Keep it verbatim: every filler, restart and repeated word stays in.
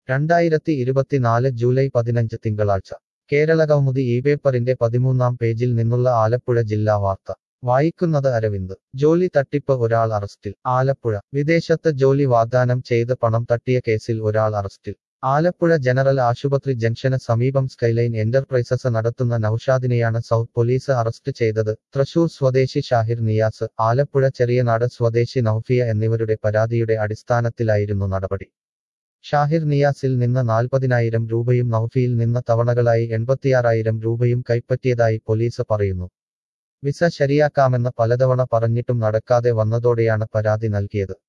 രണ്ടായിരത്തി ഇരുപത്തിനാല് ജൂലൈ പതിനഞ്ച് തിങ്കളാഴ്ച കേരളകൗമുദി ഈ പേപ്പറിന്റെ പതിമൂന്നാം പേജിൽ നിന്നുള്ള ആലപ്പുഴ ജില്ലാ വാർത്ത വായിക്കുന്നത് അരവിന്ദ് ജോലി തട്ടിപ്പ് ഒരാൾ അറസ്റ്റിൽ ആലപ്പുഴ വിദേശത്ത് ജോലി വാഗ്ദാനം ചെയ്ത് പണം തട്ടിയ കേസിൽ ഒരാൾ അറസ്റ്റിൽ ആലപ്പുഴ ജനറൽ ആശുപത്രി ജംഗ്ഷന് സമീപം സ്കൈലൈൻ എന്റർപ്രൈസസ് നടത്തുന്ന നൌഷാദിനെയാണ് സൗത്ത് പോലീസ് അറസ്റ്റ് ചെയ്തത്. തൃശൂർ സ്വദേശി ഷാഹിർ നിയാസ്, ആലപ്പുഴ ചെറിയനാട് സ്വദേശി നൌഫിയ എന്നിവരുടെ പരാതിയുടെ അടിസ്ഥാനത്തിലായിരുന്നു നടപടി. ഷാഹിർ നിയാസിൽ നിന്ന് നാൽപ്പതിനായിരം രൂപയും നൌഫിയിൽ നിന്ന് തവണകളായി എൺപത്തിയാറായിരം രൂപയും കൈപ്പറ്റിയതായി പോലീസ് പറയുന്നു. വിസ ശരിയാക്കാമെന്ന് പലതവണ പറഞ്ഞിട്ടും നടക്കാതെ വന്നതോടെയാണ് പരാതി നൽകിയത്.